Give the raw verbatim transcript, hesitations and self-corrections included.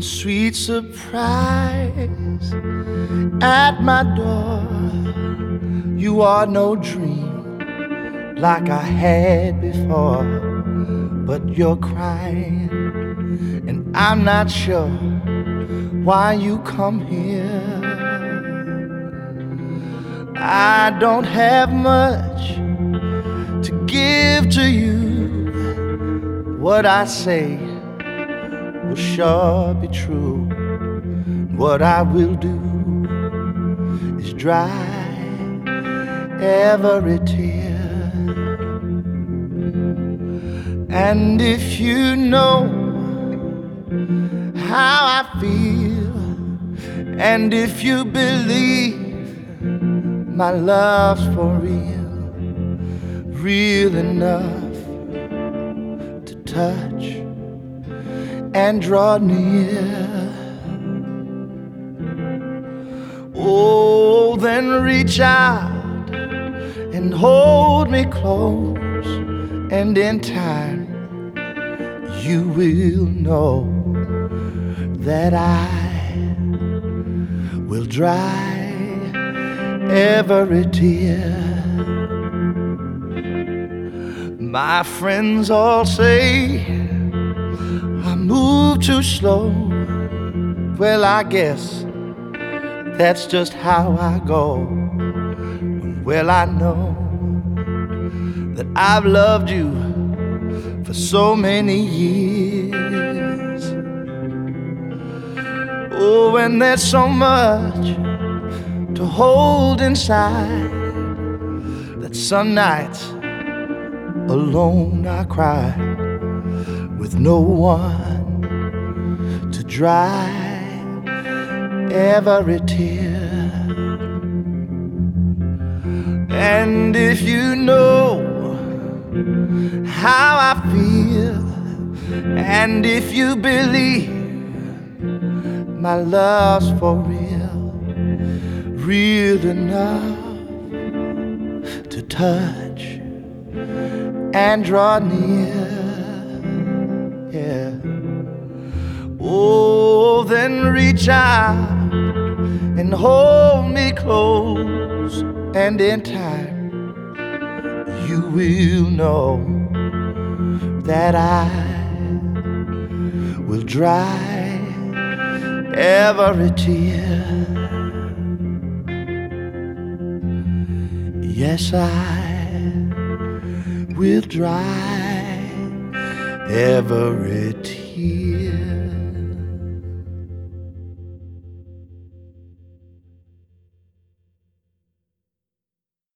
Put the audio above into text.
sweet surprise at my door. You are no dream like I had before, but you're crying, and I'm not sure why you come here. I don't have much to give to you. What I say will sure be true. What I will do is dry every tear. And if you know how I feel, and if you believe my love's for real, real enough to touch and draw near, oh, then reach out and hold me close, and in time you will know that I will dry every tear. My friends all say I move too slow. Well, I guess that's just how I go. Well, I know that I've loved you for so many years. Oh, and there's so much to hold inside that some nights alone I cry with no one to dry every tear. And if you know how I feel, and if you believe my love's for real, real enough to touch and draw near, yeah. Oh, then reach out and hold me close, and in time you will know that I will dry every tear. Yes, I will dry every tear.